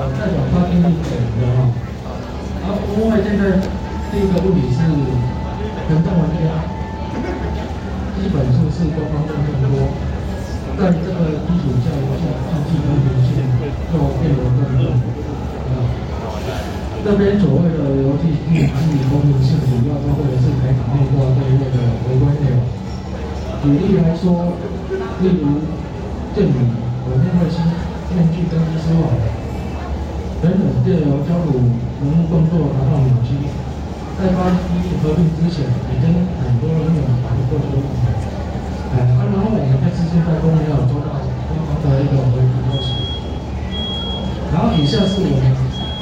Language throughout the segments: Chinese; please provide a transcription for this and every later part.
代表它定义给的哈。国外现在第一个问题是行政玩家，基本上是官方认证多，在这个基础下，游戏竞技公平性就变得更重要。这边所谓的游戏竞技公平性，主要包括的是台场内挂这一类的违规内容。举例来说，例如剑女我面会新面具跟蜘蛛网，人人借由交互人物动作拿到秒击，在巴西合并之前，已经很多人有打过这个问题。然后我们这次现在都没有收到官方的一个回复消息。然后以下是我们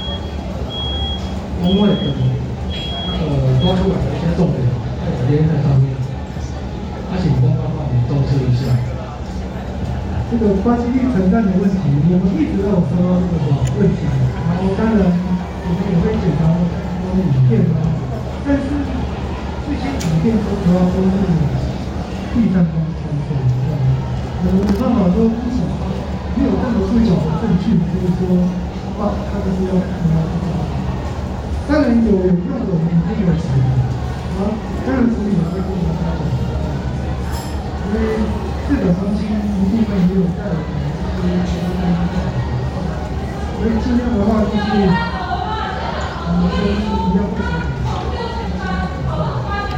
工会的抓出来的一些重点，列在上面，请官方帮我们重视一下。 这个关系承担的问题，我们一直都有收到这个问题，然后当然我们也会检查很多影片啊，但是这些影片主要都是第三方操作，我们没办法说不少，没有任何不脚的证据，就是说他就是要看他这个。当然有用的我们一定会处理，当然处理也会跟他讲，因为这个东西一部分也有在我们这些所以尽量的话就是我们说